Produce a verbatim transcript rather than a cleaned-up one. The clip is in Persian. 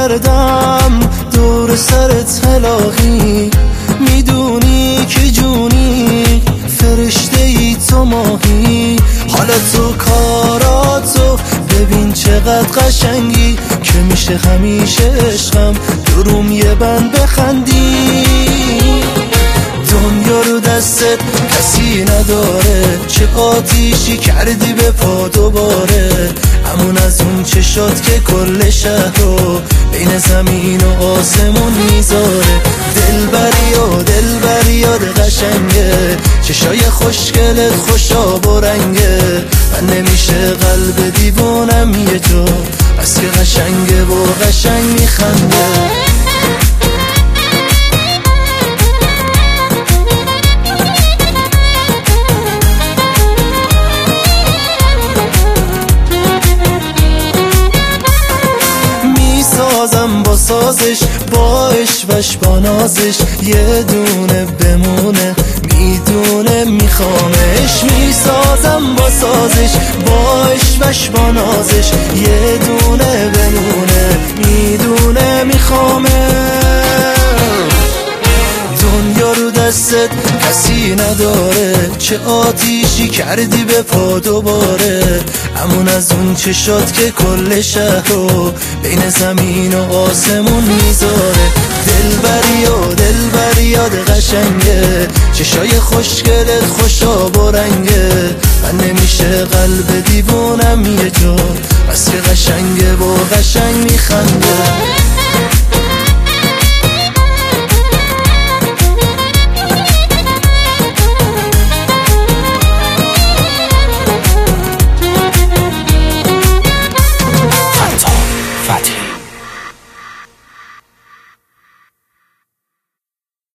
کردم دور سرت الهی، میدونی که جونی فرشته ای تو ماهی. حالا تو کاراتو ببین چقدر قشنگی، که میشه همیشه عشقم دروم یه بند بخندی. دنیا رو دستت کسی نداره، چه آتیشی کردی به پا دوباره. همون از اون چشات که کل شهر رو بین زمین و آسمون میذاره. دلبری و دلبری یاد قشنگه، چشای خوشگلت خوشاب و رنگه. من نمیشه قلب دیوونم یه جا، بس که قشنگه و قشنگ میخنده. میسازم با سازش، با عشقش با نازش، یه دونه بمونه میدونه میخوامش. میسازم با سازش، با عشقش با نازش، یه دونه بمونه میدونه میخوامش. دنیا رو دستت کسی نداره، چه آتیشی کردی به پا دوباره. همون از اون چشات که کل شهر رو بین زمین و آسمون میذاره. دلبری و دلبری یاد قشنگه، چشای خوشگلت خوشاب و رنگه. من نمیشه قلب دیوونم یه جا، بس که قشنگه و قشنگ میخنده.